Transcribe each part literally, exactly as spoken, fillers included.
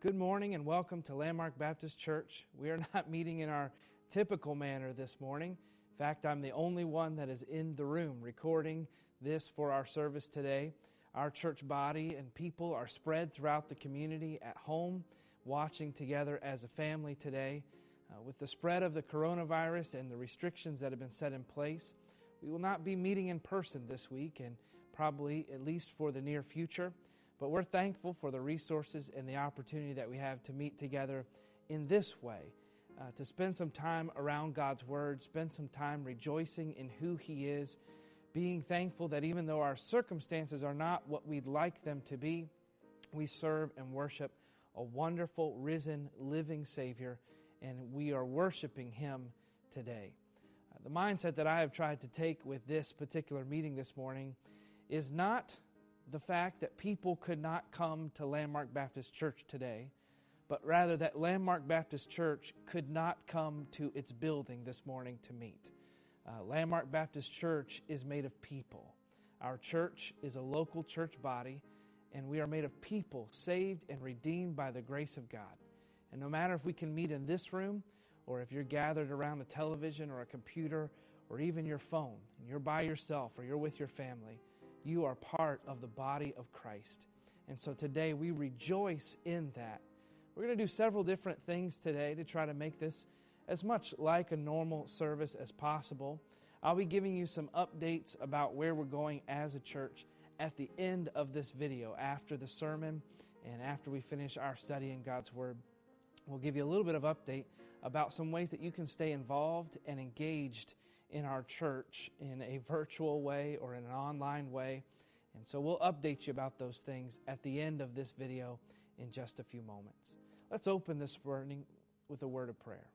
Good morning and welcome to Landmark Baptist Church. We are not meeting in our typical manner this morning. In fact, I'm the only one that is in the room recording this for our service today. Our church body and people are spread throughout the community at home, watching together as a family today. Uh, with the spread of the coronavirus and the restrictions that have been set in place, we will not be meeting in person this week and probably at least for the near future. But we're thankful for the resources and the opportunity that we have to meet together in this way, uh, to spend some time around God's Word, spend some time rejoicing in who He is, being thankful that even though our circumstances are not what we'd like them to be, we serve and worship a wonderful, risen, living Savior, and we are worshiping Him today. Uh, the mindset that I have tried to take with this particular meeting this morning is not the fact that people could not come to Landmark Baptist Church today, but rather that Landmark Baptist Church could not come to its building this morning to meet. Uh, Landmark Baptist Church is made of people. Our church is a local church body, and we are made of people saved and redeemed by the grace of God. And no matter if we can meet in this room, or if you're gathered around a television or a computer, or even your phone, and you're by yourself or you're with your family, you are part of the body of Christ. And so today we rejoice in that. We're going to do several different things today to try to make this as much like a normal service as possible. I'll be giving you some updates about where we're going as a church at the end of this video, after the sermon and after we finish our study in God's Word. We'll give you a little bit of update about some ways that you can stay involved and engaged in our church in a virtual way or in an online way. And so we'll update you about those things at the end of this video in just a few moments. Let's open this morning with a word of prayer.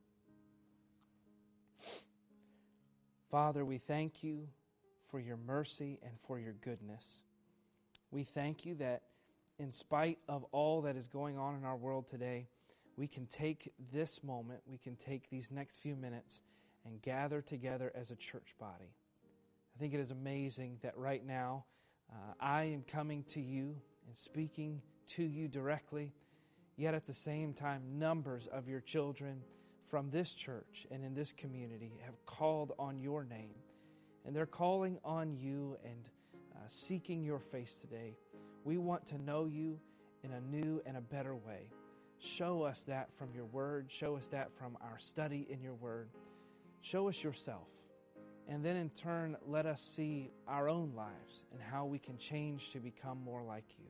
Father, we thank you for your mercy and for your goodness. We thank you that in spite of all that is going on in our world today, we can take this moment, we can take these next few minutes and gather together as a church body. I think it is amazing that right now uh, I am coming to you and speaking to you directly, yet at the same time numbers of your children from this church and in this community have called on your name. And they're calling on you and uh, seeking your face today. We want to know you in a new and a better way. Show us that from your word. Show us that from our study in your word. Show us yourself, and then in turn, let us see our own lives and how we can change to become more like you.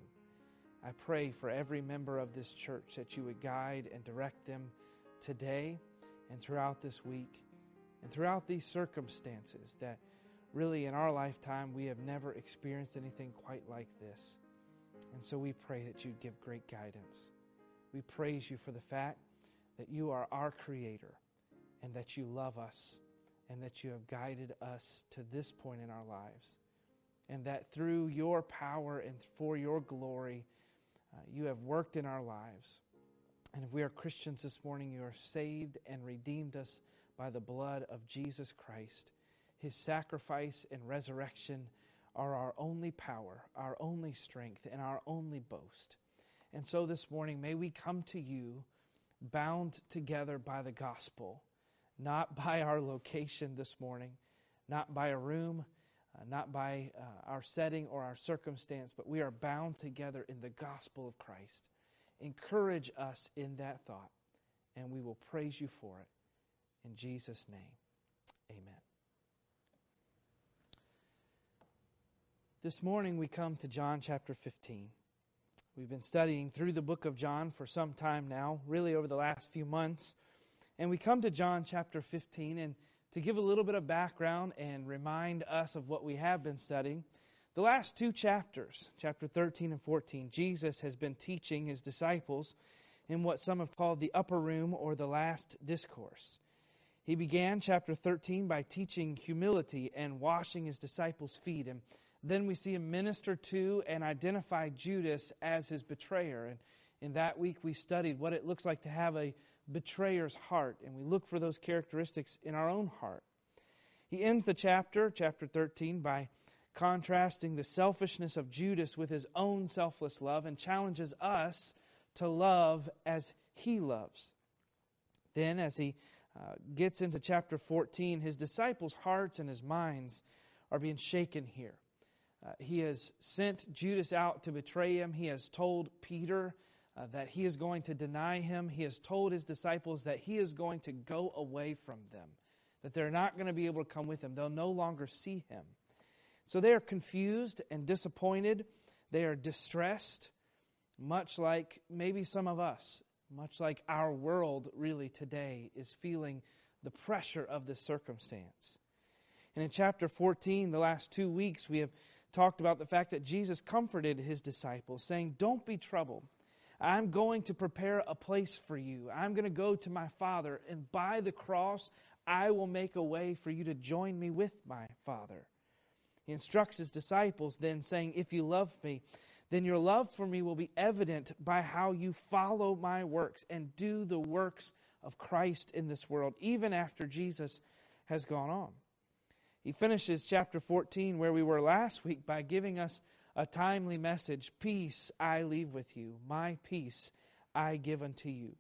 I pray for every member of this church that you would guide and direct them today and throughout this week and throughout these circumstances that really in our lifetime we have never experienced anything quite like this. And so we pray that you'd give great guidance. We praise you for the fact that you are our Creator, and that you love us, and that you have guided us to this point in our lives, and that through your power and for your glory, uh, you have worked in our lives. And if we are Christians this morning, you are saved and redeemed us by the blood of Jesus Christ. His sacrifice and resurrection are our only power, our only strength, and our only boast. And so this morning, may we come to you bound together by the gospel, not by our location this morning, not by a room, uh, not by uh, our setting or our circumstance, but we are bound together in the gospel of Christ. Encourage us in that thought, and we will praise you for it. In Jesus' name, amen. This morning we come to John chapter fifteen. We've been studying through the book of John for some time now, really over the last few months. And we come to John chapter fifteen, and to give a little bit of background and remind us of what we have been studying, the last two chapters, chapter thirteen and fourteen, Jesus has been teaching His disciples in what some have called the upper room or the last discourse. He began chapter thirteen by teaching humility and washing His disciples' feet, and then we see Him minister to and identify Judas as His betrayer. And in that week we studied what it looks like to have a betrayer's heart, and we look for those characteristics in our own heart. He ends the chapter, chapter thirteen, by contrasting the selfishness of Judas with his own selfless love and challenges us to love as He loves. Then, as he uh, gets into chapter fourteen, his disciples' hearts and his minds are being shaken here. Uh, he has sent Judas out to betray him. He has told Peter uh, that he is going to deny him. He has told his disciples that he is going to go away from them, that they're not going to be able to come with him. They'll no longer see him. So they are confused and disappointed. They are distressed, much like maybe some of us, much like our world really today is feeling the pressure of this circumstance. And in chapter fourteen, the last two weeks, we have talked about the fact that Jesus comforted his disciples, saying, "Don't be troubled. I'm going to prepare a place for you. I'm going to go to my Father, and by the cross, I will make a way for you to join me with my Father." He instructs his disciples then, saying, "If you love me, then your love for me will be evident by how you follow my works and do the works of Christ in this world, even after Jesus has gone on." He finishes chapter fourteen, where we were last week, by giving us a timely message. "Peace I leave with you, my peace I give unto you.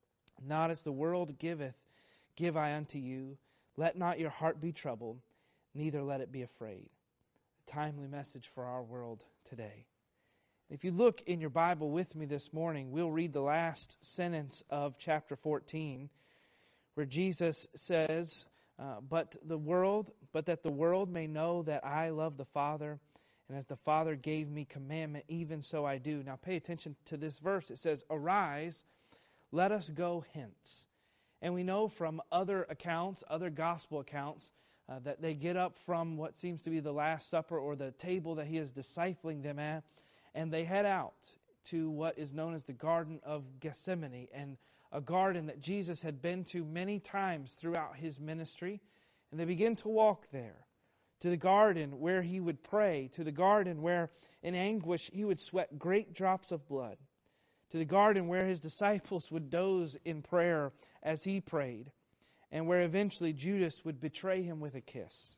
Not as the world giveth, give I unto you. Let not your heart be troubled, neither let it be afraid." A timely message for our world today. If you look in your Bible with me this morning, we'll read the last sentence of chapter fourteen, where Jesus says, uh, but the world, but that the world may know that I love the Father, and as the Father gave me commandment, even so I do. Now pay attention to this verse. It says, "Arise, let us go hence." And we know from other accounts, other gospel accounts, uh, that they get up from what seems to be the Last Supper, or the table that he is discipling them at, and they head out to what is known as the Garden of Gethsemane, and a garden that Jesus had been to many times throughout his ministry. And they begin to walk there, to the garden where he would pray, to the garden where in anguish he would sweat great drops of blood, to the garden where his disciples would doze in prayer as he prayed, and where eventually Judas would betray him with a kiss.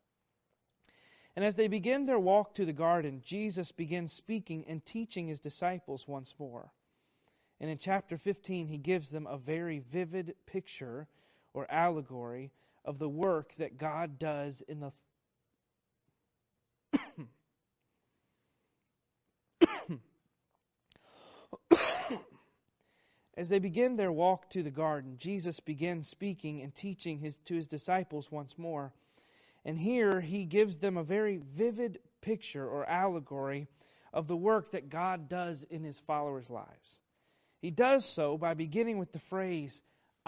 And as they begin their walk to the garden, Jesus begins speaking and teaching his disciples once more. And in chapter fifteen, he gives them a very vivid picture or allegory of the work that God does in the As they begin their walk to the garden, Jesus begins speaking and teaching his, to his disciples once more. And here he gives them a very vivid picture or allegory of the work that God does in his followers' lives. He does so by beginning with the phrase,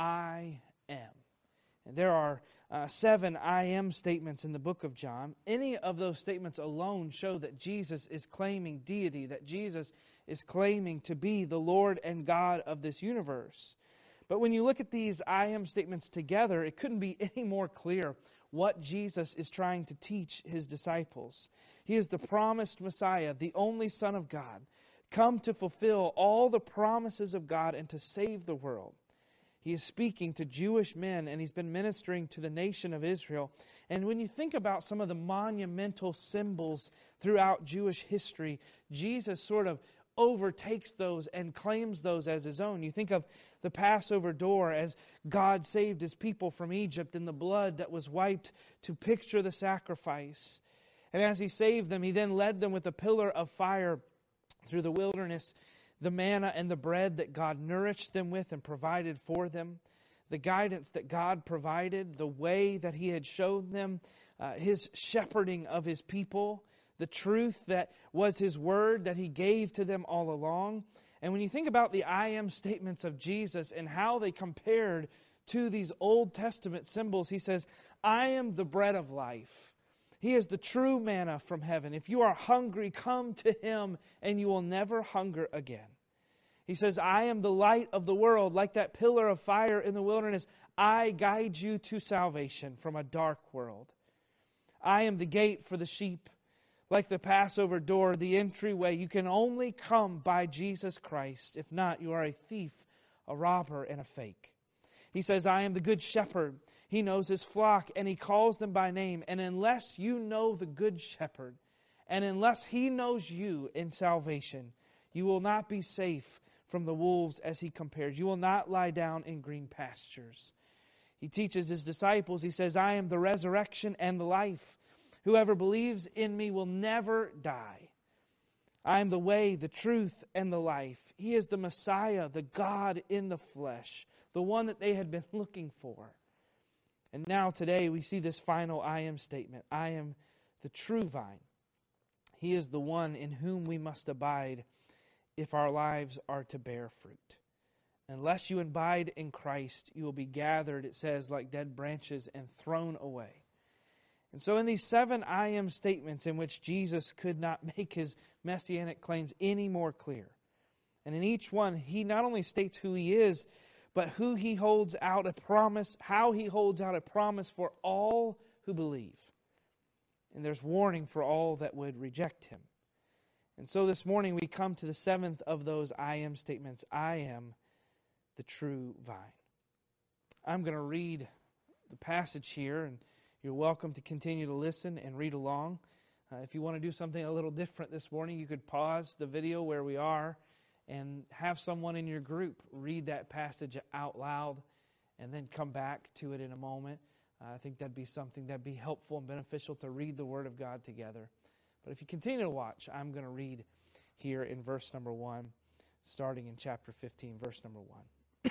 "I am." And there are uh, seven I am statements in the book of John. Any of those statements alone show that Jesus is claiming deity, that Jesus is claiming to be the Lord and God of this universe. But when you look at these I am statements together, it couldn't be any more clear what Jesus is trying to teach his disciples. He is the promised Messiah, the only Son of God, come to fulfill all the promises of God and to save the world. He is speaking to Jewish men, and he's been ministering to the nation of Israel. And when you think about some of the monumental symbols throughout Jewish history, Jesus sort of overtakes those and claims those as his own. You think of the Passover door as God saved his people from Egypt, and the blood that was wiped to picture the sacrifice. And as he saved them, he then led them with a pillar of fire through the wilderness, the manna and the bread that God nourished them with and provided for them, the guidance that God provided, the way that he had shown them, uh, his shepherding of his people, the truth that was his word that he gave to them all along. And when you think about the I am statements of Jesus and how they compared to these Old Testament symbols, he says, "I am the bread of life. He is the true manna from heaven. If you are hungry, come to him and you will never hunger again." He says, "I am the light of the world." Like that pillar of fire in the wilderness, I guide you to salvation from a dark world. "I am the gate for the sheep." Like the Passover door, the entryway, you can only come by Jesus Christ. If not, you are a thief, a robber, and a fake. He says, "I am the good shepherd." He knows his flock, and he calls them by name. And unless you know the good shepherd, and unless he knows you in salvation, you will not be safe from the wolves, as he compares. You will not lie down in green pastures. He teaches his disciples, he says, I am the resurrection and the life. Whoever believes in me will never die. I am the way, the truth, and the life. He is the Messiah, the God in the flesh, the one that they had been looking for. And now today we see this final I am statement. I am the true vine. He is the one in whom we must abide if our lives are to bear fruit. Unless you abide in Christ, you will be gathered, it says, like dead branches and thrown away. And so in these seven I am statements in which Jesus could not make his messianic claims any more clear. And in each one, he not only states who he is, but who he holds out a promise, how he holds out a promise for all who believe. And there's warning for all that would reject him. And so this morning we come to the seventh of those I am statements. I am the true vine. I'm going to read the passage here, and you're welcome to continue to listen and read along. Uh, if you want to do something a little different this morning, you could pause the video where we are and have someone in your group read that passage out loud and then come back to it in a moment. Uh, I think that'd be something that'd be helpful and beneficial to read the Word of God together. But if you continue to watch, I'm going to read here in verse number one, starting in chapter fifteen, verse number one.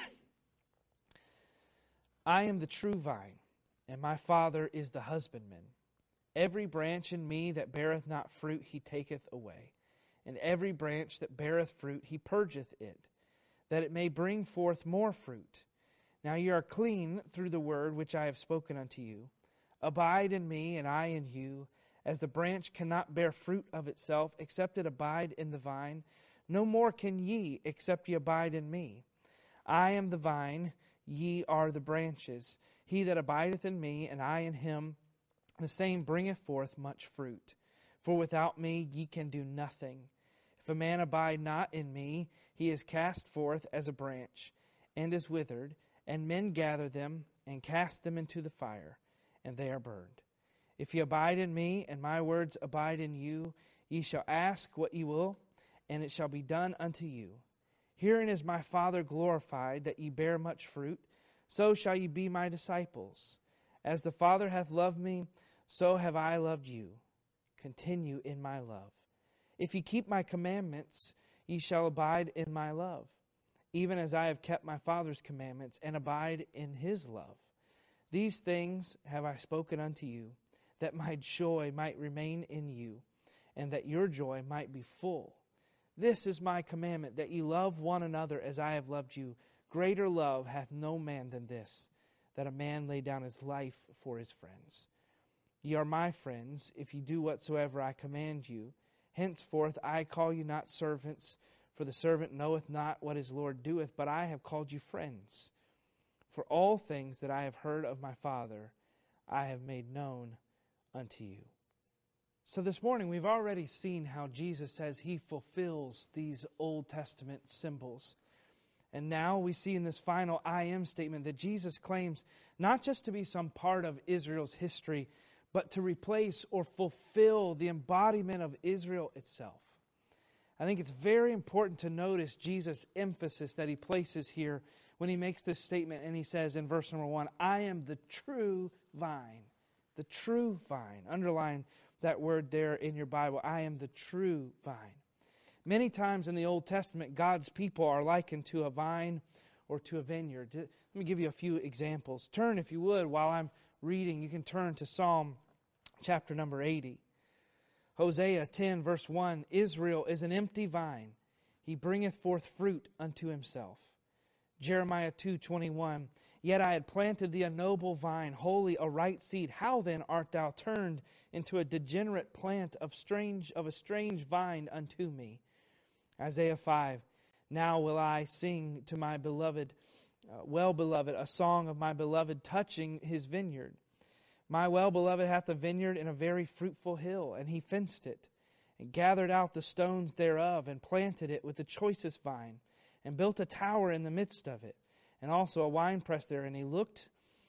I am the true vine, and my Father is the husbandman. Every branch in me that beareth not fruit he taketh away, and every branch that beareth fruit he purgeth it, that it may bring forth more fruit. Now ye are clean through the word which I have spoken unto you. Abide in me, and I in you. As the branch cannot bear fruit of itself, except it abide in the vine, no more can ye, except ye abide in me. I am the vine, ye are the branches. He that abideth in me, and I in him, the same bringeth forth much fruit. For without me ye can do nothing. If a man abide not in me, he is cast forth as a branch, and is withered, and men gather them, and cast them into the fire, and they are burned. If ye abide in me, and my words abide in you, ye shall ask what ye will, and it shall be done unto you. Herein is my Father glorified, that ye bear much fruit, so shall ye be my disciples. As the Father hath loved me, so have I loved you. Continue in my love. If ye keep my commandments, ye shall abide in my love, even as I have kept my Father's commandments, and abide in his love. These things have I spoken unto you, that my joy might remain in you, and that your joy might be full. This is my commandment, that ye love one another as I have loved you. Greater love hath no man than this, that a man lay down his life for his friends. Ye are my friends, if ye do whatsoever I command you. Henceforth I call you not servants, for the servant knoweth not what his Lord doeth, but I have called you friends. For all things that I have heard of my Father, I have made known unto you. So this morning we've already seen how Jesus says he fulfills these Old Testament symbols. And now we see in this final I am statement that Jesus claims not just to be some part of Israel's history, but to replace or fulfill the embodiment of Israel itself. I think it's very important to notice Jesus' emphasis that he places here when he makes this statement, and he says in verse number one, I am the true vine. The true vine. Underline that word there in your Bible. I am the true vine. Many times in the Old Testament, God's people are likened to a vine or to a vineyard. Let me give you a few examples. Turn, if you would, while I'm reading, you can turn to Psalm chapter number eighty. Hosea ten, verse one, Israel is an empty vine. He bringeth forth fruit unto himself. Jeremiah two, twenty-one, Yet I had planted thee a noble vine, holy, a right seed. How then art thou turned into a degenerate plant of strange of a strange vine unto me? Isaiah five, Now will I sing to my beloved, uh, well-beloved, a song of my beloved touching his vineyard. My well-beloved hath a vineyard in a very fruitful hill, and he fenced it, and gathered out the stones thereof, and planted it with the choicest vine, and built a tower in the midst of it, and also a winepress there. And he looked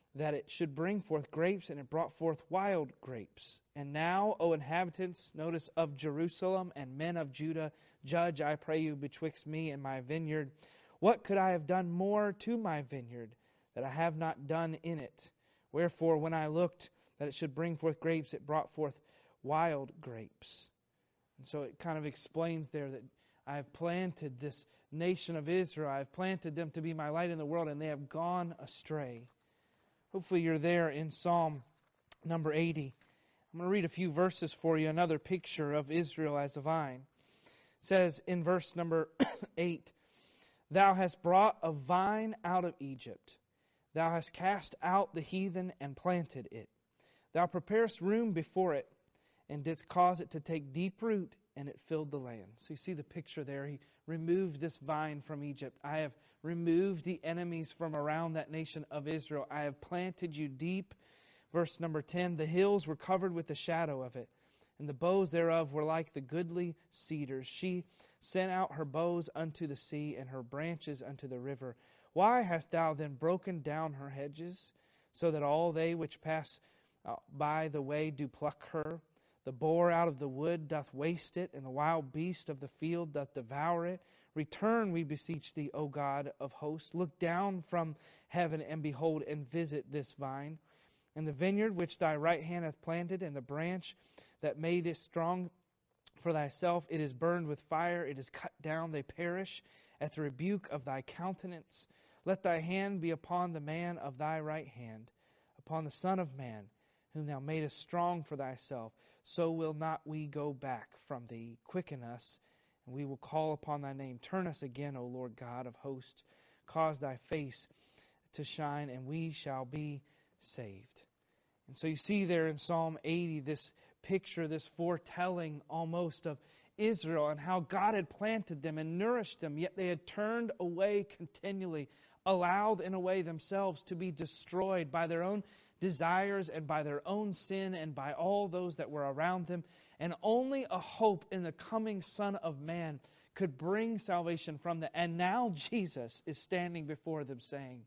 that it should bring forth grapes, and it brought forth wild grapes. And now, O inhabitants, notice, of Jerusalem and men of Judah, judge, I pray you, betwixt me and my vineyard. What could I have done more to my vineyard that I have not done in it? Wherefore, when I looked that it should bring forth grapes, it brought forth wild grapes. And so it kind of explains there that I have planted this nation of Israel. I have planted them to be my light in the world, and they have gone astray. Hopefully you're there in Psalm number eighty. I'm going to read a few verses for you, another picture of Israel as a vine. It says in verse number eight, Thou hast brought a vine out of Egypt. Thou hast cast out the heathen and planted it. Thou preparest room before it, and didst cause it to take deep root, and it filled the land. So you see the picture there. He removed this vine from Egypt. I have removed the enemies from around that nation of Israel. I have planted you deep. Verse number ten, the hills were covered with the shadow of it, and the boughs thereof were like the goodly cedars. She sent out her boughs unto the sea, and her branches unto the river. Why hast thou then broken down her hedges, so that all they which pass uh, by the way do pluck her? The boar out of the wood doth waste it, and the wild beast of the field doth devour it. Return, we beseech thee, O God of hosts. Look down from heaven, and behold, and visit this vine. And the vineyard which thy right hand hath planted, and the branch that made it strong for thyself, it is burned with fire, it is cut down, they perish at the rebuke of thy countenance. Let thy hand be upon the man of thy right hand, upon the Son of Man, whom thou madest strong for thyself. So will not we go back from thee. Quicken us, and we will call upon thy name. Turn us again, O Lord God of hosts. Cause thy face to shine, and we shall be saved. And so you see there in Psalm eighty this picture, this foretelling almost of Israel and how God had planted them and nourished them, yet they had turned away continually, allowed in a way themselves to be destroyed by their own desires and by their own sin and by all those that were around them. And only a hope in the coming Son of Man could bring salvation from them. And now Jesus is standing before them saying,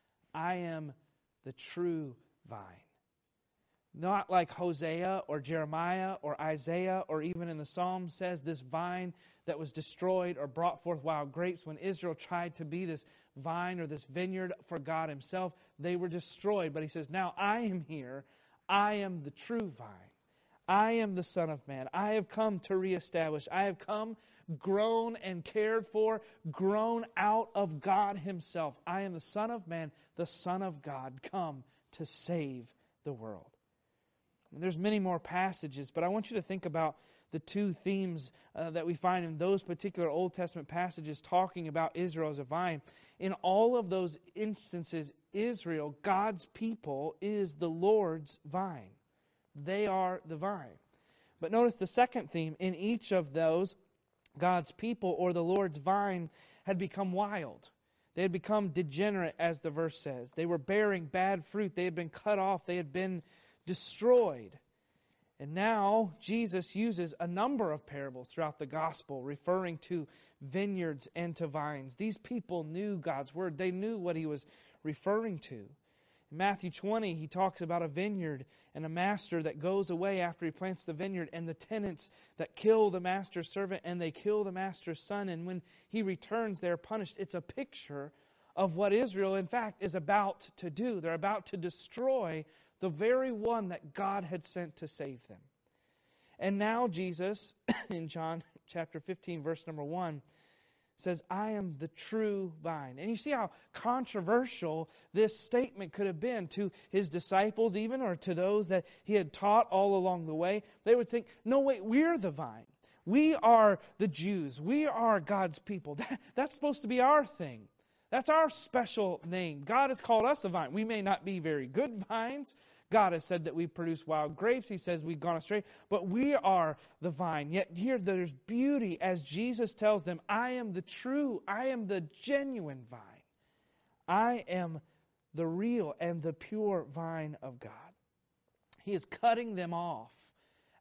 I am the true vine. Not like Hosea or Jeremiah or Isaiah or even in the Psalms says this vine that was destroyed or brought forth wild grapes. When Israel tried to be this vine or this vineyard for God Himself, they were destroyed. But He says, now I am here. I am the true vine. I am the Son of Man. I have come to reestablish. I have come, grown and cared for, grown out of God Himself. I am the Son of Man, the Son of God, come to save the world. And there's many more passages, but I want you to think about the two themes uh, that we find in those particular Old Testament passages talking about Israel as a vine. In all of those instances, Israel, God's people, is the Lord's vine. They are the vine. But notice the second theme. In each of those, God's people or the Lord's vine had become wild. They had become degenerate, as the verse says. They were bearing bad fruit. They had been cut off. They had been destroyed. And now Jesus uses a number of parables throughout the gospel referring to vineyards and to vines. These people knew God's word. They knew what He was referring to. In Matthew twenty, He talks about a vineyard and a master that goes away after he plants the vineyard, and the tenants that kill the master's servant and they kill the master's son. And when he returns, they're punished. It's a picture of what Israel, in fact, is about to do. They're about to destroy the very one that God had sent to save them. And now Jesus, in John chapter fifteen, verse number one, says, I am the true vine. And you see how controversial this statement could have been to His disciples even, or to those that He had taught all along the way. They would think, no, wait, we're the vine. We are the Jews. We are God's people. That, that's supposed to be our thing. That's our special name. God has called us the vine. We may not be very good vines. God has said that we produce wild grapes. He says we've gone astray. But we are the vine. Yet here there's beauty as Jesus tells them, I am the true, I am the genuine vine. I am the real and the pure vine of God. He is cutting them off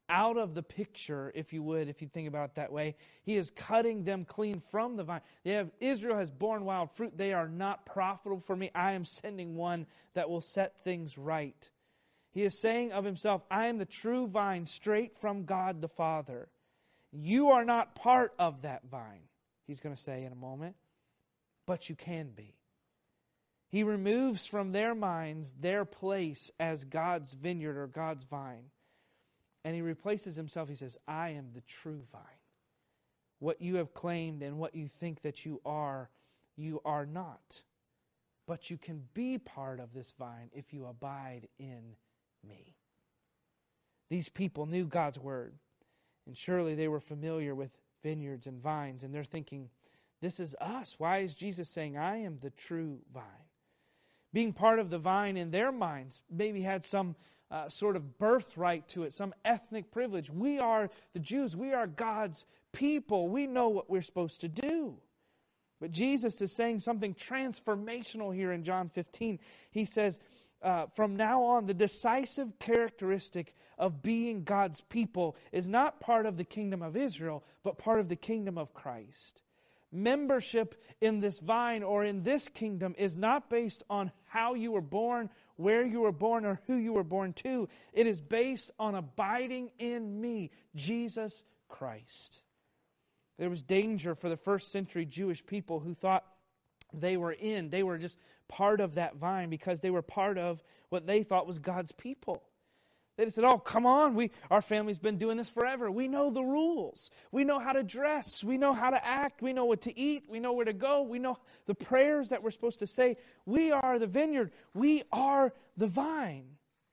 out of the picture, if you would, if you think about it that way. He is cutting them clean from the vine. They have, Israel has borne wild fruit. They are not profitable for me. I am sending one that will set things right. He is saying of himself, I am the true vine, straight from God the Father. You are not part of that vine, he's going to say in a moment, but you can be. He removes from their minds their place as God's vineyard or God's vine. And he replaces himself. He says, I am the true vine. What you have claimed and what you think that you are, you are not. But you can be part of this vine if you abide in me. These people knew God's word. And surely they were familiar with vineyards and vines. And they're thinking, this is us. Why is Jesus saying, I am the true vine? Being part of the vine in their minds maybe had some uh, sort of birthright to it, some ethnic privilege. We are the Jews. We are God's people. We know what we're supposed to do. But Jesus is saying something transformational here in John fifteen. He says, uh, from now on, the decisive characteristic of being God's people is not part of the kingdom of Israel, but part of the kingdom of Christ. Membership in this vine or in this kingdom is not based on how you were born, where you were born, or who you were born to. It is based on abiding in me, Jesus Christ. There was danger for the first century Jewish people who thought they were in, they were just part of that vine because they were part of what they thought was God's people. They said, oh, come on, we our family's been doing this forever. We know the rules. We know how to dress. We know how to act. We know what to eat. We know where to go. We know the prayers that we're supposed to say. We are the vineyard. We are the vine.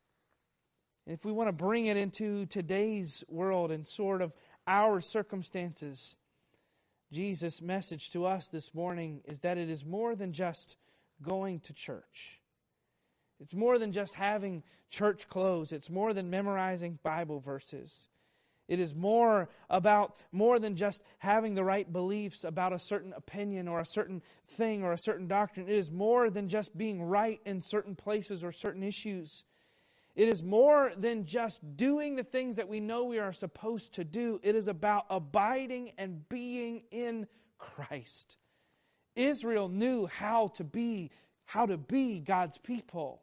And if we want to bring it into today's world and sort of our circumstances, Jesus' message to us this morning is that it is more than just going to church. It's more than just having church clothes. It's more than memorizing Bible verses. It is more about, more than just having the right beliefs about a certain opinion or a certain thing or a certain doctrine. It is more than just being right in certain places or certain issues. It is more than just doing the things that we know we are supposed to do. It is about abiding and being in Christ. Israel knew how to be, how to be God's people.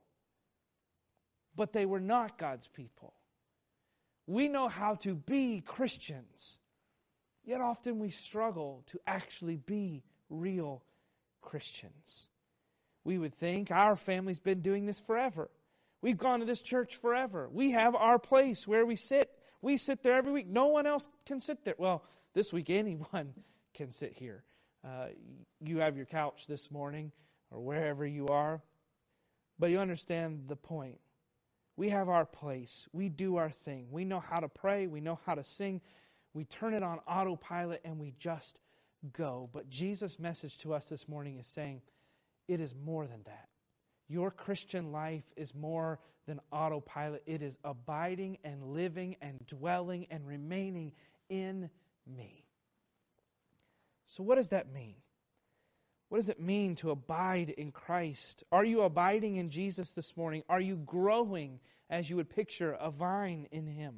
But they were not God's people. We know how to be Christians, yet often we struggle to actually be real Christians. We would think our family's been doing this forever. We've gone to this church forever. We have our place where we sit. We sit there every week. No one else can sit there. Well, this week anyone can sit here. Uh, you have your couch this morning or wherever you are. But you understand the point. We have our place. We do our thing. We know how to pray. We know how to sing. We turn it on autopilot and we just go. But Jesus' message to us this morning is saying, it is more than that. Your Christian life is more than autopilot. It is abiding and living and dwelling and remaining in me. So what does that mean? What does it mean to abide in Christ? Are you abiding in Jesus this morning? Are you growing as you would picture a vine in Him?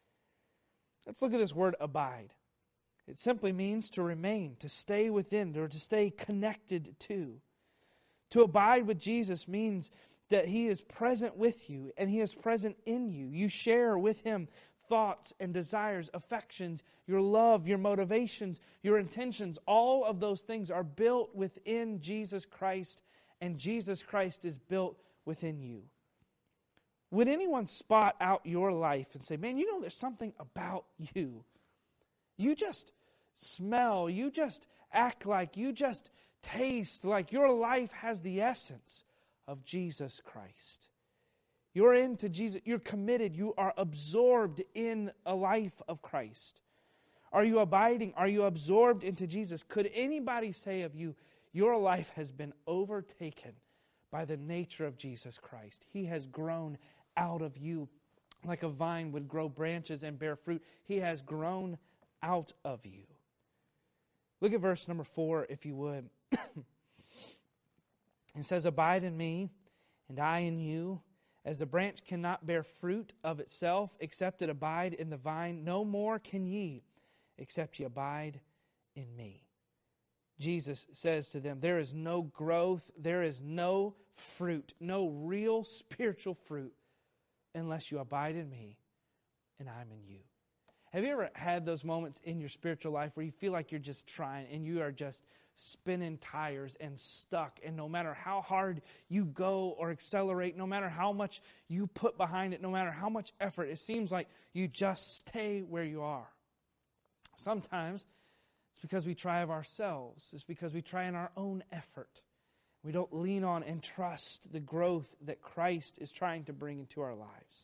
Let's look at this word abide. It simply means to remain, to stay within, or to stay connected to. To abide with Jesus means that He is present with you and He is present in you. You share with Him thoughts and desires, affections, your love, your motivations, your intentions. All of those things are built within Jesus Christ, and Jesus Christ is built within you. Would anyone spot out your life and say, man, you know there's something about you. You just smell, you just act like, you just taste like your life has the essence of Jesus Christ. You're into Jesus. You're committed. You are absorbed in a life of Christ. Are you abiding? Are you absorbed into Jesus? Could anybody say of you, your life has been overtaken by the nature of Jesus Christ? He has grown out of you like a vine would grow branches and bear fruit. He has grown out of you. Look at verse number four, if you would. It says, abide in me, and I in you, As the branch cannot bear fruit of itself, except it abide in the vine, no more can ye, except ye abide in me. Jesus says to them, there is no growth, there is no fruit, no real spiritual fruit, unless you abide in me and I'm in you. Have you ever had those moments in your spiritual life where you feel like you're just trying and you are just spinning tires and stuck, and no matter how hard you go or accelerate, no matter how much you put behind it, no matter how much effort, it seems like you just stay where you are? Sometimes it's because we try of ourselves. It's because we try in our own effort. We don't lean on and trust the growth that Christ is trying to bring into our lives.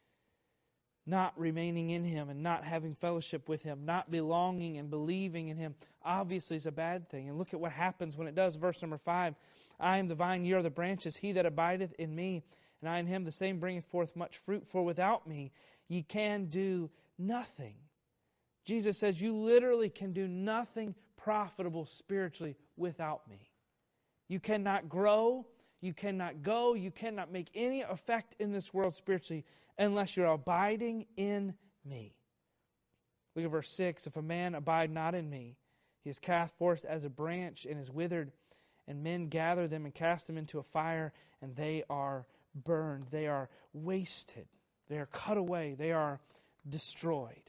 Not remaining in Him and not having fellowship with Him, not belonging and believing in Him, obviously is a bad thing. And look at what happens when it does. Verse number five, I am the vine, ye are the branches. He that abideth in me, and I in him, the same bringeth forth much fruit. For without me ye can do nothing. Jesus says you literally can do nothing profitable spiritually without me. You cannot grow, you cannot go, you cannot make any effect in this world spiritually unless you're abiding in me. Look at verse six. If a man abide not in me, he is cast forth as a branch and is withered, and men gather them and cast them into a fire, and they are burned. They are wasted. They are cut away. They are destroyed.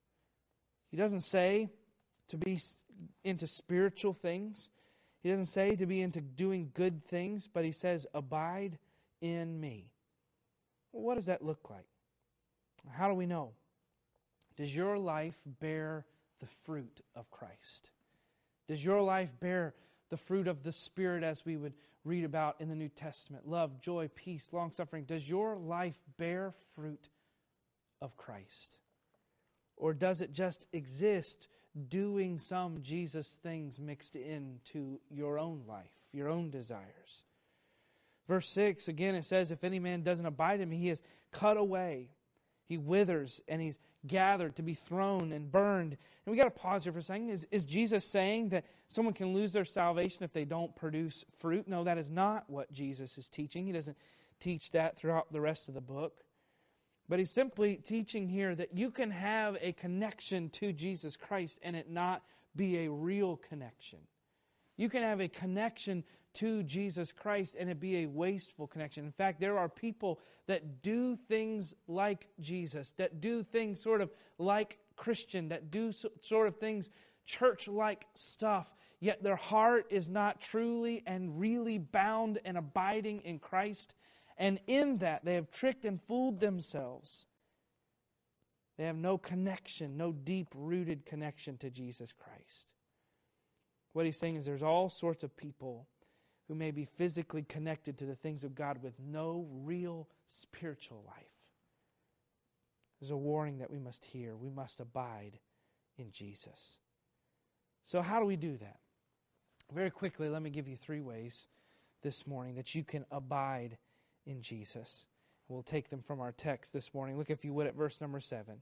He doesn't say to be into spiritual things. He doesn't say to be into doing good things, but he says, abide in me. Well, what does that look like? How do we know? Does your life bear the fruit of Christ? Does your life bear the fruit of the Spirit as we would read about in the New Testament? Love, joy, peace, long-suffering. Does your life bear fruit of Christ? Or does it just exist doing some Jesus things mixed into your own life, your own desires? Verse six, again, it says, if any man doesn't abide in me, he is cut away. He withers and he's gathered to be thrown and burned. And we got to pause here for a second. Is, is Jesus saying that someone can lose their salvation if they don't produce fruit? No, that is not what Jesus is teaching. He doesn't teach that throughout the rest of the book. But he's simply teaching here that you can have a connection to Jesus Christ and it not be a real connection. You can have a connection to Jesus Christ and it be a wasteful connection. In fact, there are people that do things like Jesus, that do things sort of like Christian, that do sort of things church-like stuff, yet their heart is not truly and really bound and abiding in Christ. And in that, they have tricked and fooled themselves. They have no connection, no deep-rooted connection to Jesus Christ. What he's saying is there's all sorts of people who may be physically connected to the things of God with no real spiritual life. There's a warning that we must hear. We must abide in Jesus. So how do we do that? Very quickly, let me give you three ways this morning that you can abide in Jesus. We'll take them from our text this morning. Look, if you would, at verse number seven.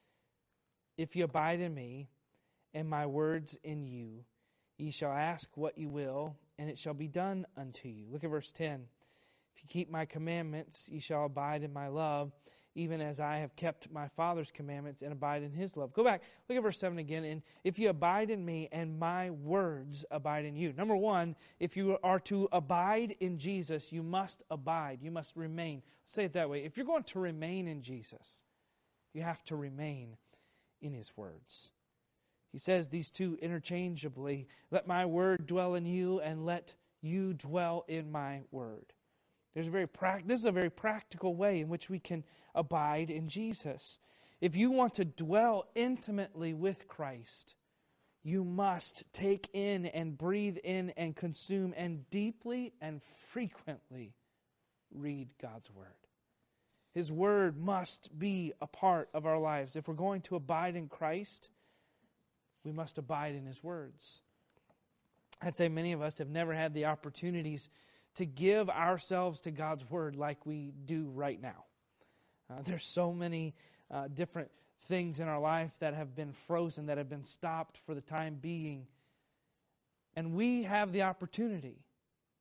If you abide in me, and my words in you, ye shall ask what you will, and it shall be done unto you. Look at verse ten. If you keep my commandments, ye shall abide in my love, even as I have kept my Father's commandments and abide in his love. Go back, look at verse seven again. And if you abide in me and my words abide in you. Number one, if you are to abide in Jesus, you must abide. You must remain. Let's say it that way. If you're going to remain in Jesus, you have to remain in his words. He says these two interchangeably. Let my word dwell in you and let you dwell in my word. There's a very pra- this is a very practical way in which we can abide in Jesus. If you want to dwell intimately with Christ, you must take in and breathe in and consume and deeply and frequently read God's Word. His Word must be a part of our lives. If we're going to abide in Christ, we must abide in His words. I'd say many of us have never had the opportunities to give ourselves to God's Word like we do right now. Uh, there's so many uh, different things in our life that have been frozen, that have been stopped for the time being. And we have the opportunity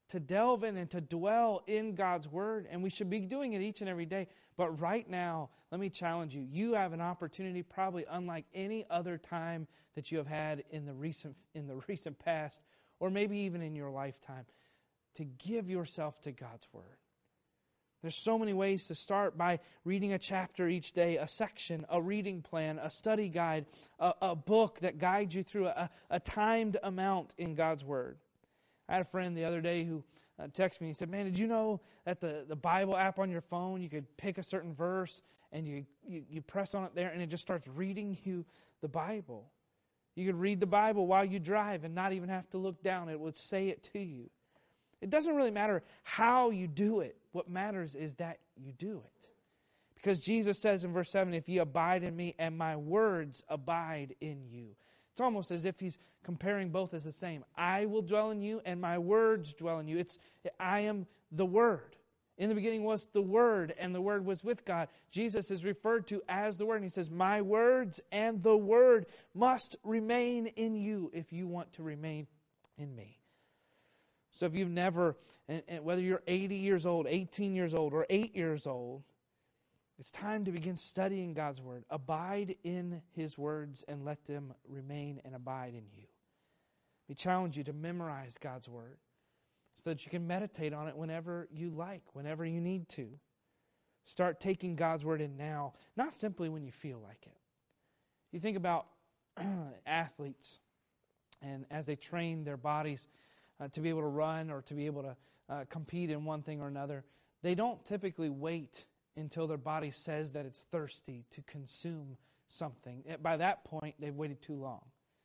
to delve in and to dwell in God's Word, and we should be doing it each and every day. But right now, let me challenge you. You have an opportunity probably unlike any other time that you have had in the recent in the recent past, or maybe even in your lifetime, to give yourself to God's Word. There's so many ways to start by reading a chapter each day, a section, a reading plan, a study guide, a, a book that guides you through a, a timed amount in God's Word. I had a friend the other day who uh, texted me. He said, man, did you know that the, the Bible app on your phone, you could pick a certain verse and you, you, you press on it there and it just starts reading you the Bible. You could read the Bible while you drive and not even have to look down. It would say it to you. It doesn't really matter how you do it. What matters is that you do it. Because Jesus says in verse seven, if ye abide in me and my words abide in you. It's almost as if he's comparing both as the same. I will dwell in you and my words dwell in you. It's I am the Word. In the beginning was the Word, and the Word was with God. Jesus is referred to as the Word, and he says, my words and the Word must remain in you if you want to remain in me. So if you've never, and, and whether you're eighty years old, eighteen years old, or eight years old, it's time to begin studying God's Word. Abide in His words and let them remain and abide in you. We challenge you to memorize God's Word so that you can meditate on it whenever you like, whenever you need to. Start taking God's Word in now, not simply when you feel like it. You think about athletes, and as they train their bodies uh, to be able to run or to be able to uh, compete in one thing or another, they don't typically wait until their body says that it's thirsty to consume something. By that point, they've waited too long.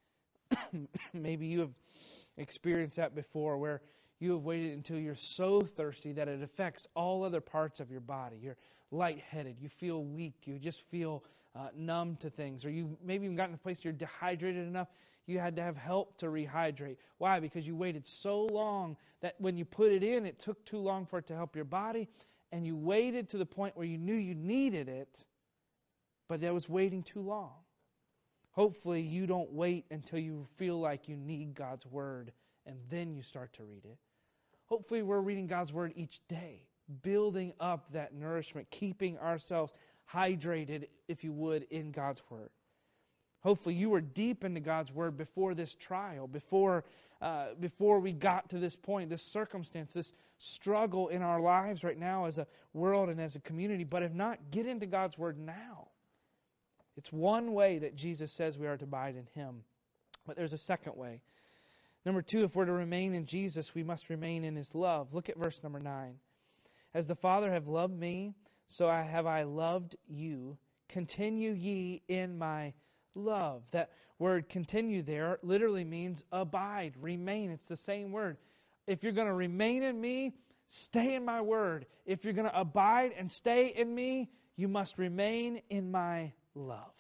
Maybe you have experienced that before, where you have waited until you're so thirsty that it affects all other parts of your body. You're lightheaded, you feel weak, you just feel uh, numb to things, or you maybe even gotten to a place you're dehydrated enough you had to have help to rehydrate. Why? Because you waited so long that when you put it in, it took too long for it to help your body, and you waited to the point where you knew you needed it, but it was waiting too long. Hopefully you don't wait until you feel like you need God's Word, and then you start to read it. Hopefully we're reading God's Word each day, building up that nourishment, keeping ourselves hydrated, if you would, in God's Word. Hopefully you were deep into God's Word before this trial, before uh, before we got to this point, this circumstance, this struggle in our lives right now as a world and as a community. But if not, get into God's Word now. It's one way that Jesus says we are to abide in Him. But there's a second way. Number two, if we're to remain in Jesus, we must remain in His love. Look at verse number nine. As the Father have loved me, so I have I loved you. Continue ye in my love. That word continue there literally means abide, remain. It's the same word. If you're going to remain in me, stay in my word. If you're going to abide and stay in me, you must remain in my love.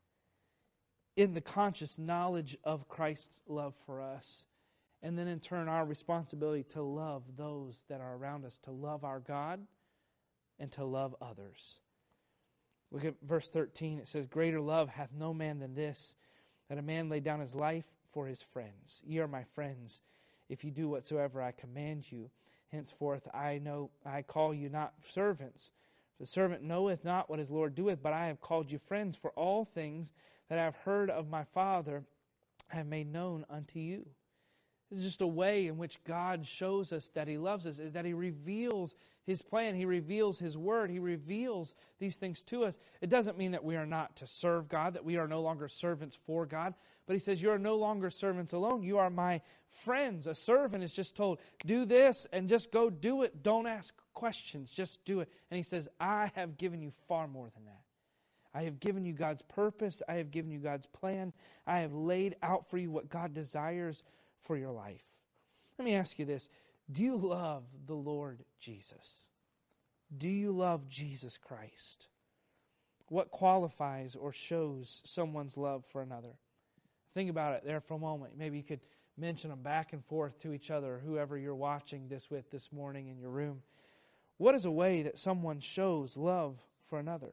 In the conscious knowledge of Christ's love for us. And then in turn our responsibility to love those that are around us, to love our God and to love others. Look at verse thirteen. It says, greater love hath no man than this, that a man lay down his life for his friends. Ye are my friends, if you do whatsoever I command you. Henceforth I know I call you not servants. For the servant knoweth not what his Lord doeth, but I have called you friends, for all things that I have heard of my Father I have made known unto you. This is just a way in which God shows us that He loves us, is that He reveals His plan. He reveals His word. He reveals these things to us. It doesn't mean that we are not to serve God, that we are no longer servants for God. But He says, you are no longer servants alone. You are my friends. A servant is just told, do this and just go do it. Don't ask questions. Just do it. And He says, I have given you far more than that. I have given you God's purpose. I have given you God's plan. I have laid out for you what God desires for your life. Let me ask you this. Do you love the Lord Jesus? Do you love Jesus Christ? What qualifies or shows someone's love for another? Think about it there for a moment. Maybe you could mention them back and forth to each other, whoever you're watching this with this morning in your room. What is a way that someone shows love for another?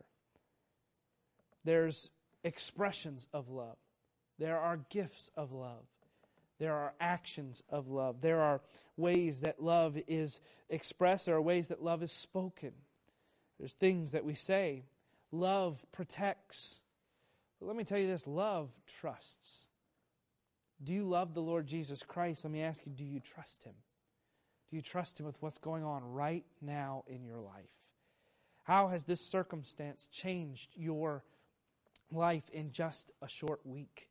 There's expressions of love. There are gifts of love. There are actions of love. There are ways that love is expressed. There are ways that love is spoken. There's things that we say. Love protects. But let me tell you this, love trusts. Do you love the Lord Jesus Christ? Let me ask you, do you trust Him? Do you trust Him with what's going on right now in your life? How has this circumstance changed your life in just a short week?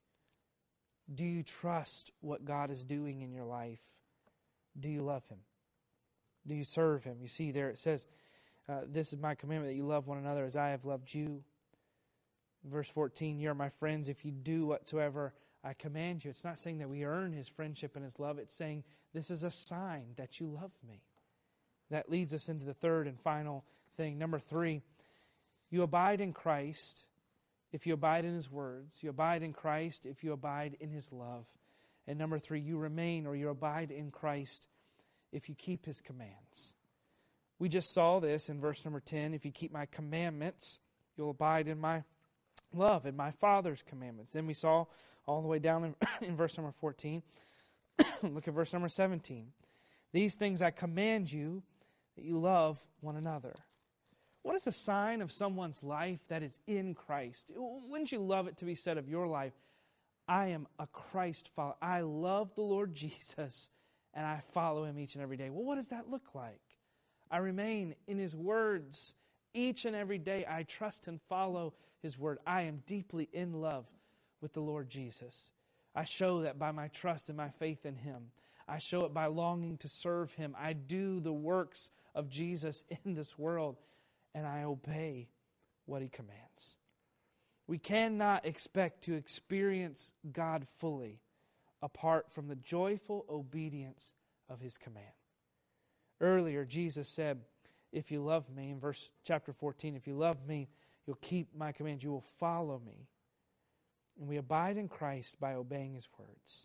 Do you trust what God is doing in your life? Do you love Him? Do you serve Him? You see there it says, uh, this is my commandment, that you love one another as I have loved you. Verse fourteen, you are my friends if you do whatsoever I command you. It's not saying that we earn His friendship and His love. It's saying this is a sign that you love me. That leads us into the third and final thing. Number three, you abide in Christ if you abide in His words. You abide in Christ if you abide in His love. And number three, you remain or you abide in Christ if you keep His commands. We just saw this in verse number ten. If you keep my commandments, you'll abide in my love and my Father's commandments. Then we saw all the way down in, in verse number fourteen. Look at verse number seventeen. These things I command you, that you love one another. What is the sign of someone's life that is in Christ? Wouldn't you love it to be said of your life, I am a Christ follower. I love the Lord Jesus, and I follow Him each and every day. Well, what does that look like? I remain in His words each and every day. I trust and follow His word. I am deeply in love with the Lord Jesus. I show that by my trust and my faith in Him. I show it by longing to serve Him. I do the works of Jesus in this world, and I obey what He commands. We cannot expect to experience God fully apart from the joyful obedience of His command. Earlier, Jesus said, if you love me, in verse chapter fourteen, if you love me, you'll keep my commands, you will follow me. And we abide in Christ by obeying His words.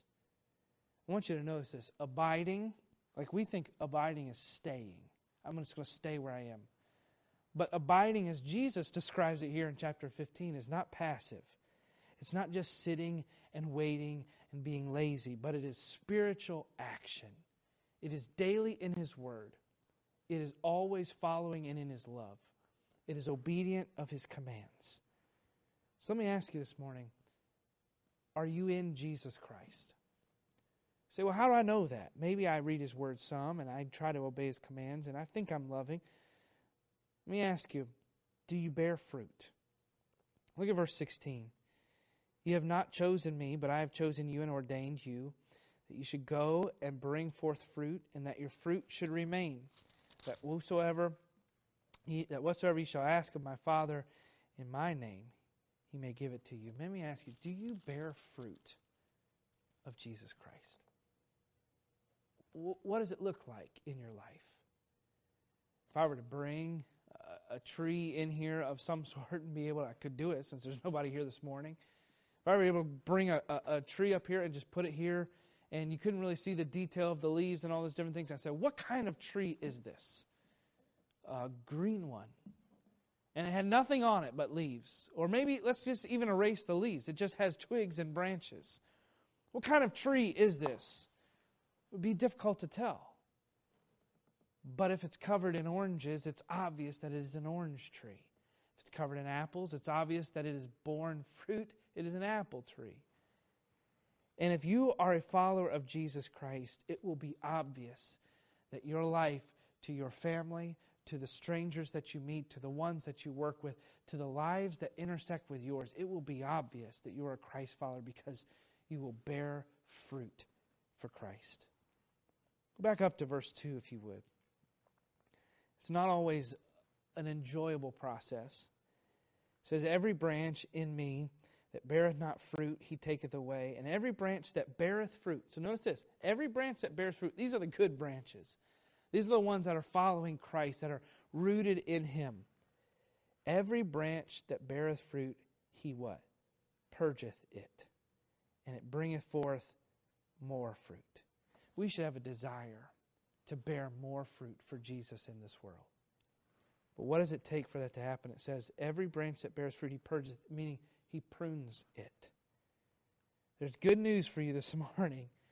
I want you to notice this. Abiding, like we think abiding is staying. I'm just going to stay where I am. But abiding, as Jesus describes it here in chapter fifteen, is not passive. It's not just sitting and waiting and being lazy, but it is spiritual action. It is daily in His word. It is always following and in His love. It is obedient of His commands. So let me ask you this morning, are you in Jesus Christ? You say, well, how do I know that? Maybe I read His word some and I try to obey His commands and I think I'm loving. Let me ask you, do you bear fruit? Look at verse sixteen. You have not chosen me, but I have chosen you and ordained you, that you should go and bring forth fruit, and that your fruit should remain. That whosoever, that whatsoever you shall ask of my Father in my name, He may give it to you. Let me ask you, do you bear fruit of Jesus Christ? What does it look like in your life? If I were to bring a tree in here of some sort and be able to, I could do it since there's nobody here this morning. If I were able to bring a, a, a tree up here and just put it here and you couldn't really see the detail of the leaves and all those different things, I said, what kind of tree is this? A green one. And it had nothing on it but leaves. Or maybe let's just even erase the leaves. It just has twigs and branches. What kind of tree is this? It would be difficult to tell. But if it's covered in oranges, it's obvious that it is an orange tree. If it's covered in apples, it's obvious that it is borne fruit. It is an apple tree. And if you are a follower of Jesus Christ, it will be obvious that your life, to your family, to the strangers that you meet, to the ones that you work with, to the lives that intersect with yours, it will be obvious that you are a Christ follower because you will bear fruit for Christ. Go back up to verse two if you would. It's not always an enjoyable process. It says, every branch in me that beareth not fruit, He taketh away. And every branch that beareth fruit. So notice this. Every branch that bears fruit, these are the good branches. These are the ones that are following Christ, that are rooted in Him. Every branch that beareth fruit, He what? Purgeth it. And it bringeth forth more fruit. We should have a desire to bear more fruit for Jesus in this world. But what does it take for that to happen? It says, every branch that bears fruit, He purges, meaning He prunes it. There's good news for you this morning.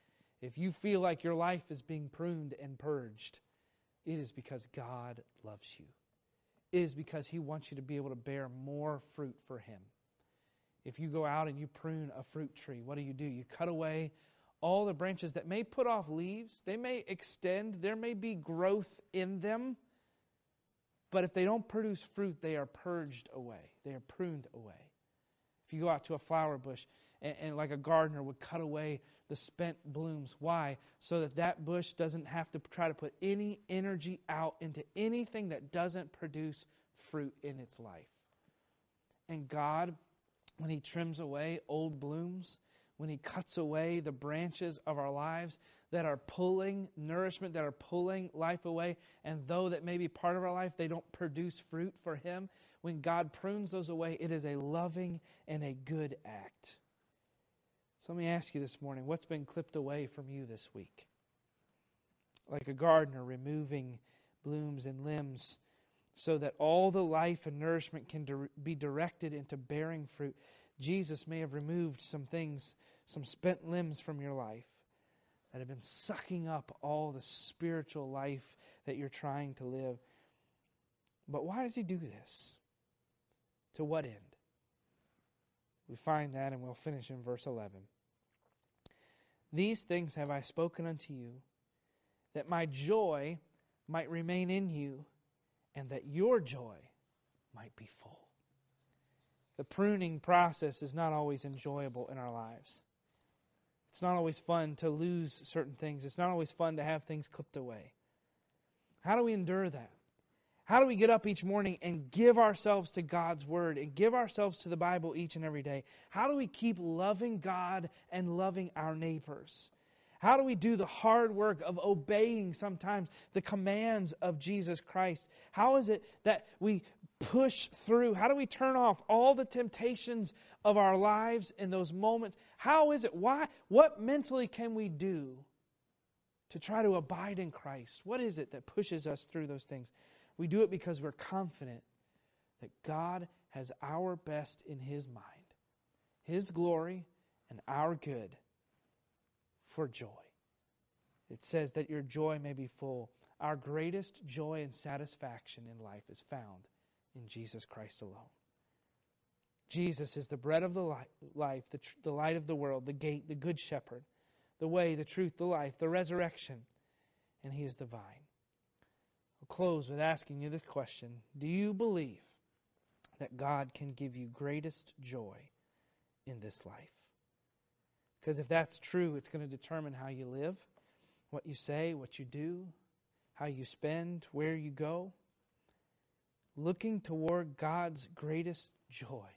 If you feel like your life is being pruned and purged, it is because God loves you. It is because He wants you to be able to bear more fruit for Him. If you go out and you prune a fruit tree, what do you do? You cut away all the branches that may put off leaves. They may extend. There may be growth in them. But if they don't produce fruit, they are purged away. They are pruned away. If you go out to a flower bush and, and like a gardener would cut away the spent blooms. Why? So that that bush doesn't have to try to put any energy out into anything that doesn't produce fruit in its life. And God, when He trims away old blooms, when He cuts away the branches of our lives that are pulling nourishment, that are pulling life away, and though that may be part of our life, they don't produce fruit for Him, when God prunes those away, it is a loving and a good act. So let me ask you this morning, what's been clipped away from you this week? Like a gardener removing blooms and limbs so that all the life and nourishment can di- be directed into bearing fruit. Jesus may have removed some things, some spent limbs from your life that have been sucking up all the spiritual life that you're trying to live. But why does He do this? To what end? We find that, and we'll finish in verse eleven. These things have I spoken unto you, that my joy might remain in you, and that your joy might be full. The pruning process is not always enjoyable in our lives. It's not always fun to lose certain things. It's not always fun to have things clipped away. How do we endure that? How do we get up each morning and give ourselves to God's Word and give ourselves to the Bible each and every day? How do we keep loving God and loving our neighbors? How do we do the hard work of obeying sometimes the commands of Jesus Christ? How is it that we push through? How do we turn off all the temptations of our lives in those moments? How is it? Why? What mentally can we do to try to abide in Christ? What is it that pushes us through those things? We do it because we're confident that God has our best in His mind, His glory and our good for joy. It says that your joy may be full. Our greatest joy and satisfaction in life is found in Jesus Christ alone. Jesus is the bread of the life, the, tr- the light of the world, the gate, the good shepherd, the way, the truth, the life, the resurrection, and He is the vine. I'll close with asking you this question. Do you believe that God can give you greatest joy in this life? Because if that's true, it's going to determine how you live, what you say, what you do, how you spend, where you go. Looking toward God's greatest joy,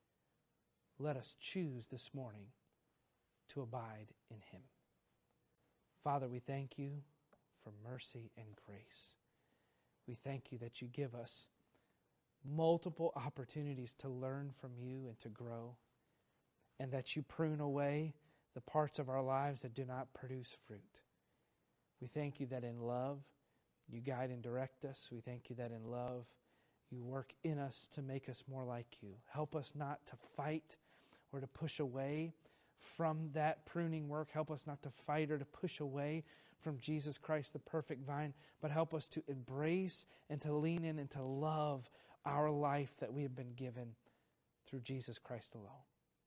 let us choose this morning to abide in Him. Father, we thank You for mercy and grace. We thank You that You give us multiple opportunities to learn from You and to grow, and that You prune away the parts of our lives that do not produce fruit. We thank You that in love You guide and direct us. We thank You that in love You work in us to make us more like You. Help us not to fight or to push away from that pruning work. Help us not to fight or to push away from Jesus Christ, the perfect vine, but help us to embrace and to lean in and to love our life that we have been given through Jesus Christ alone.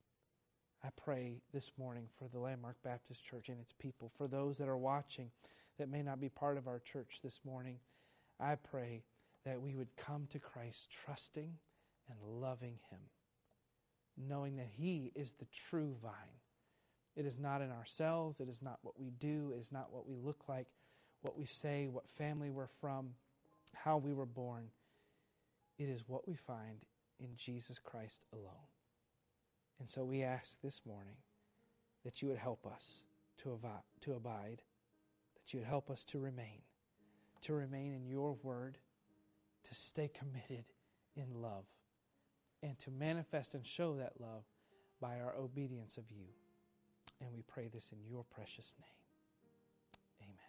I pray this morning for the Landmark Baptist Church and its people, for those that are watching that may not be part of our church this morning. I pray that we would come to Christ trusting and loving Him, knowing that He is the true vine. It is not in ourselves. It is not what we do. It is not what we look like, what we say, what family we're from, how we were born. It is what we find in Jesus Christ alone. And so we ask this morning that You would help us to, av- to abide, that You would help us to remain, to remain in Your word, to stay committed in love, and to manifest and show that love by our obedience of You. And we pray this in Your precious name. Amen.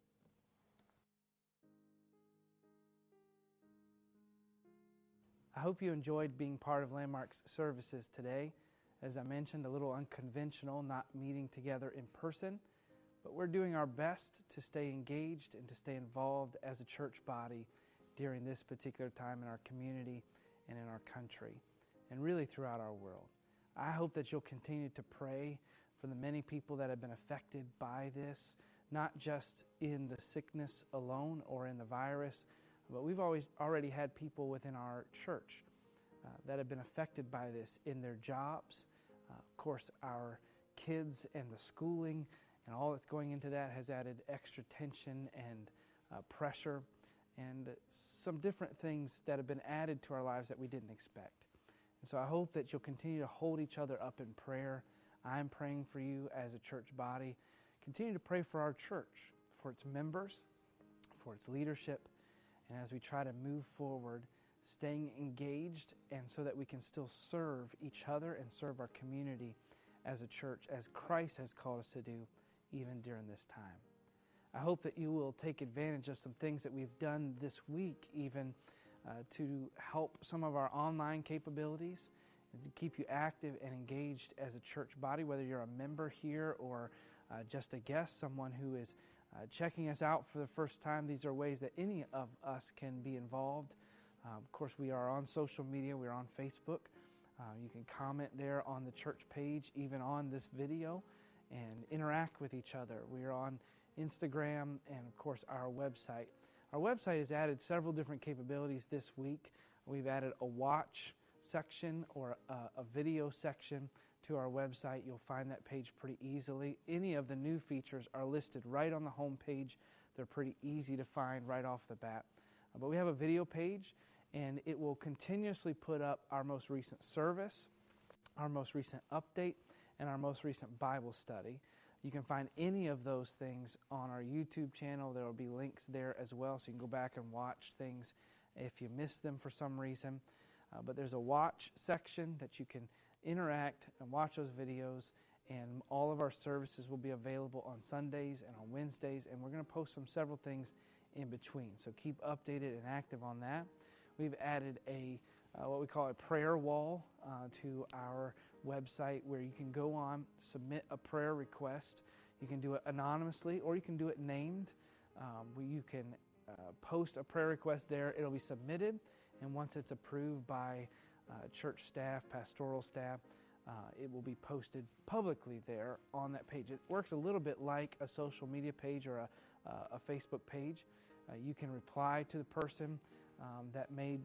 I hope you enjoyed being part of Landmark's services today. As I mentioned, a little unconventional, not meeting together in person, but we're doing our best to stay engaged and to stay involved as a church body during this particular time in our community and in our country, and really throughout our world. I hope that you'll continue to pray for the many people that have been affected by this, not just in the sickness alone or in the virus, but we've always already had people within our church uh, that have been affected by this in their jobs. Uh, of course, our kids and the schooling and all that's going into that has added extra tension and uh, pressure and some different things that have been added to our lives that we didn't expect. And so I hope that you'll continue to hold each other up in prayer. I'm praying for you as a church body. Continue to pray for our church, for its members, for its leadership, and as we try to move forward, staying engaged, and so that we can still serve each other and serve our community as a church, as Christ has called us to do, even during this time. I hope that you will take advantage of some things that we've done this week, even uh, to help some of our online capabilities and to keep you active and engaged as a church body, whether you're a member here or uh, just a guest, someone who is uh, checking us out for the first time. These are ways that any of us can be involved. Uh, of course, we are on social media. We're on Facebook. Uh, you can comment there on the church page, even on this video, and interact with each other. We are on Instagram and, of course, our website. Our website has added several different capabilities this week. We've added a watch section or a, a video section to our website. You'll find that page pretty easily. Any of the new features are listed right on the home page. They're pretty easy to find right off the bat. Uh, but we have a video page, and it will continuously put up our most recent service, our most recent update, and our most recent Bible study. You can find any of those things on our YouTube channel. There will be links there as well, so you can go back and watch things if you missed them for some reason. Uh, but there's a watch section that you can interact and watch those videos, and all of our services will be available on Sundays and on Wednesdays, and we're going to post some several things in between. So keep updated and active on that. We've added a uh, what we call a prayer wall uh, to our website, where you can go on, submit a prayer request. You can do it anonymously or you can do it named. Um, where you can uh, post a prayer request there. It'll be submitted, and once it's approved by uh, church staff, pastoral staff, uh, it will be posted publicly there on that page. It works a little bit like a social media page or a, uh, a Facebook page. Uh, you can reply to the person um, that made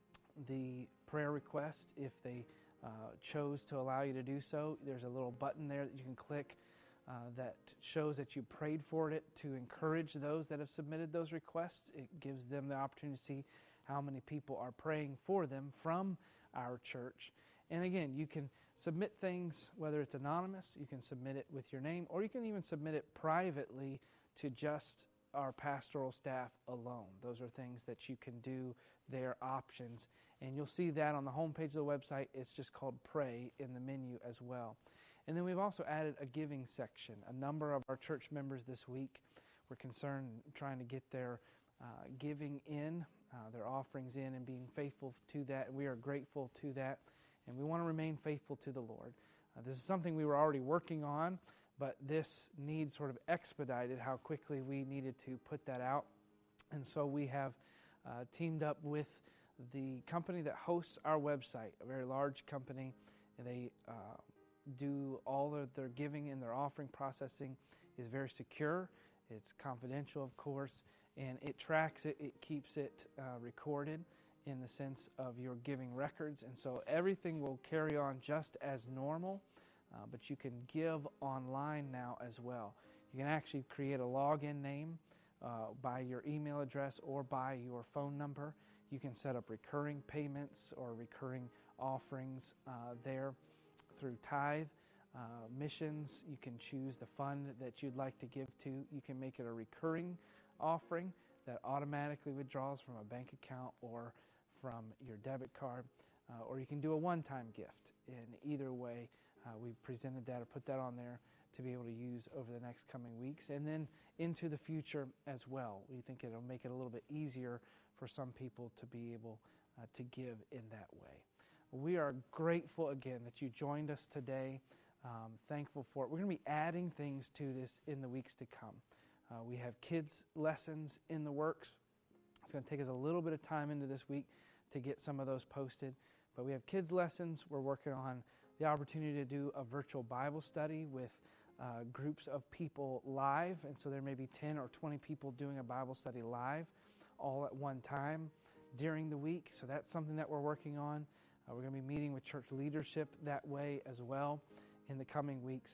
the prayer request if they uh, chose to allow you to do so. There's a little button there that you can click uh, that shows that you prayed for it, to encourage those that have submitted those requests. It gives them the opportunity to see how many people are praying for them from our church. And again, you can submit things, whether it's anonymous, you can submit it with your name, or you can even submit it privately to just our pastoral staff alone. Those are things that you can do, their options. And you'll see that on the homepage of the website. It's just called Pray in the menu as well. And then we've also added a giving section. A number of our church members this week were concerned trying to get their uh, giving in, uh, their offerings in, and being faithful to that. We are grateful to that, and we want to remain faithful to the Lord. Uh, this is something we were already working on, but this needs sort of expedited how quickly we needed to put that out. And so we have uh, teamed up with the company that hosts our website, a very large company, and they uh, do all of their giving and their offering processing is very secure. It's confidential, of course, and it tracks it. It keeps it uh, recorded in the sense of your giving records. And so everything will carry on just as normal, uh, but you can give online now as well. You can actually create a login name uh, by your email address or by your phone number. You can set up recurring payments or recurring offerings uh, there through tithe. Uh, missions, you can choose the fund that you'd like to give to. You can make it a recurring offering that automatically withdraws from a bank account or from your debit card, uh, or you can do a one-time gift. In either way, uh, we've presented that or put that on there to be able to use over the next coming weeks and then into the future as well. We think it'll make it a little bit easier for some people to be able uh, to give in that way. We are grateful again that you joined us today Um, thankful for it. We're going to be adding things to this in the weeks to come. Uh, we have kids' lessons in the works. It's going to take us a little bit of time into this week to get some of those posted. But we have kids' lessons. We're working on the opportunity to do a virtual Bible study with uh, groups of people live. And so there may be ten or twenty people doing a Bible study live all at one time during the week. So that's something that we're working on. Uh, we're going to be meeting with church leadership that way as well in the coming weeks.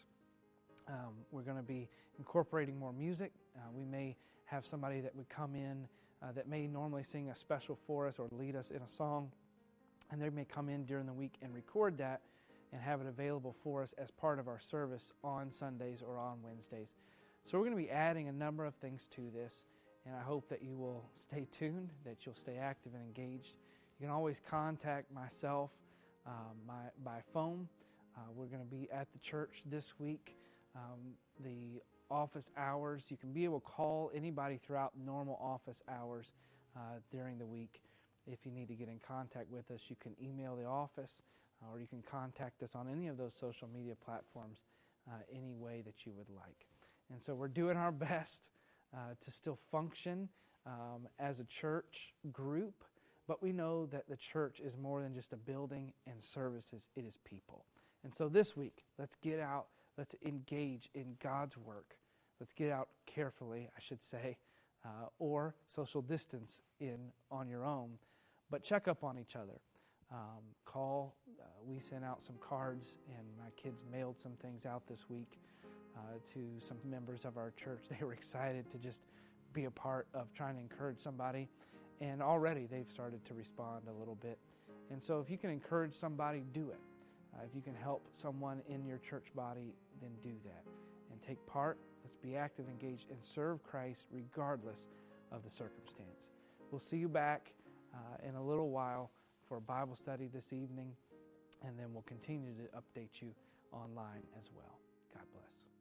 Um, we're going to be incorporating more music. Uh, we may have somebody that would come in uh, that may normally sing a special for us or lead us in a song, and they may come in during the week and record that and have it available for us as part of our service on Sundays or on Wednesdays. So we're going to be adding a number of things to this, and I hope that you will stay tuned, that you'll stay active and engaged. You can always contact myself um, my, by phone. Uh, we're going to be at the church this week. Um, the office hours, you can be able to call anybody throughout normal office hours uh, during the week. If you need to get in contact with us, you can email the office uh, or you can contact us on any of those social media platforms uh, any way that you would like. And so we're doing our best uh, to still function um, as a church group, but we know that the church is more than just a building and services. It is people. And so this week, let's get out. Let's engage in God's work. Let's get out carefully, I should say, uh, or social distance in on your own. But check up on each other. Um, call. Uh, we sent out some cards, and my kids mailed some things out this week uh, to some members of our church. They were excited to just be a part of trying to encourage somebody. And already they've started to respond a little bit. And so if you can encourage somebody, do it. Uh, if you can help someone in your church body, then do that. And take part. Let's be active, engaged, and serve Christ regardless of the circumstance. We'll see you back uh, in a little while for a Bible study this evening, and then we'll continue to update you online as well. God bless.